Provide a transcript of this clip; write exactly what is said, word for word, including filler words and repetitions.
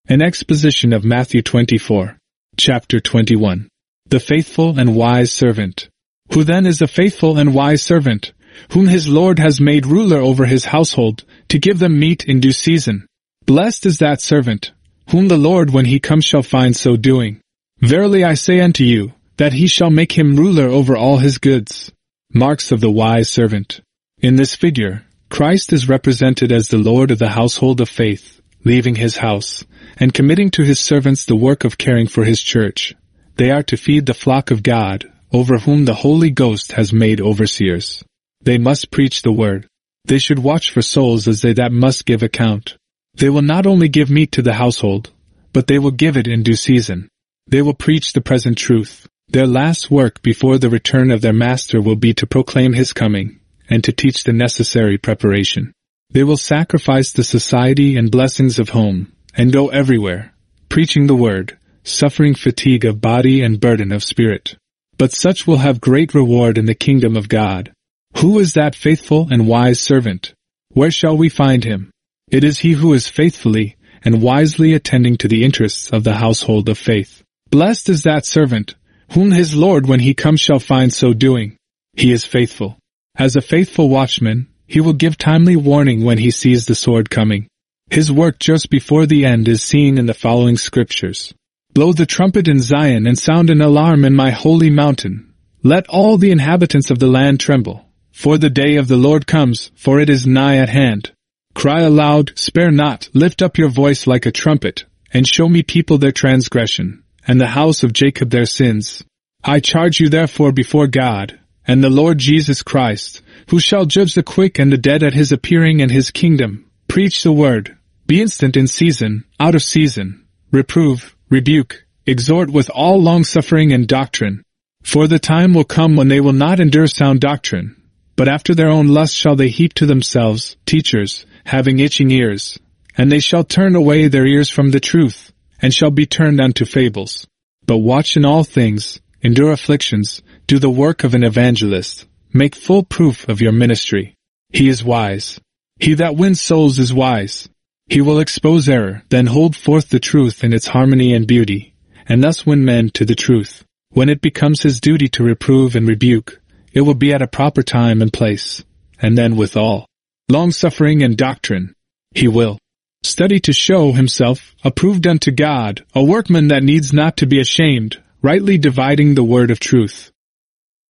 An exposition of Matthew twenty-four. Chapter twenty-one. The faithful and wise servant. Who then is a faithful and wise servant, whom his Lord has made ruler over his household, to give them meat in due season? Blessed is that servant, whom the Lord when he comes shall find so doing. Verily I say unto you, that he shall make him ruler over all his goods. Marks of the wise servant. In this figure, Christ is represented as the Lord of the household of faith, leaving his house, and committing to his servants the work of caring for his church. They are to feed the flock of God, over whom the Holy Ghost has made overseers. They must preach the word. They should watch for souls as they that must give account. They will not only give meat to the household, but they will give it in due season. They will preach the present truth. Their last work before the return of their master will be to proclaim his coming, and to teach the necessary preparation. They will sacrifice the society and blessings of home, and go everywhere, preaching the word, suffering fatigue of body and burden of spirit. But such will have great reward in the kingdom of God. Who is that faithful and wise servant? Where shall we find him? It is he who is faithfully and wisely attending to the interests of the household of faith. Blessed is that servant, whom his Lord when he comes shall find so doing. He is faithful. As a faithful watchman, he will give timely warning when he sees the sword coming. His work just before the end is seen in the following scriptures. Blow the trumpet in Zion and sound an alarm in my holy mountain. Let all the inhabitants of the land tremble. For the day of the Lord comes, for it is nigh at hand. Cry aloud, spare not, lift up your voice like a trumpet, and show me people their transgression, and the house of Jacob their sins. I charge you therefore before God, and the Lord Jesus Christ, who shall judge the quick and the dead at his appearing and his kingdom. Preach the word. Be instant in season, out of season. Reprove, rebuke, exhort with all longsuffering and doctrine. For the time will come when they will not endure sound doctrine, but after their own lust shall they heap to themselves teachers, having itching ears. And they shall turn away their ears from the truth, and shall be turned unto fables. But watch in all things, endure afflictions, do the work of an evangelist, make full proof of your ministry. He is wise. He that wins souls is wise. He will expose error, then hold forth the truth in its harmony and beauty, and thus win men to the truth. When it becomes his duty to reprove and rebuke, it will be at a proper time and place, and then with all long-suffering and doctrine. He will study to show himself approved unto God, a workman that needs not to be ashamed, rightly dividing the word of truth.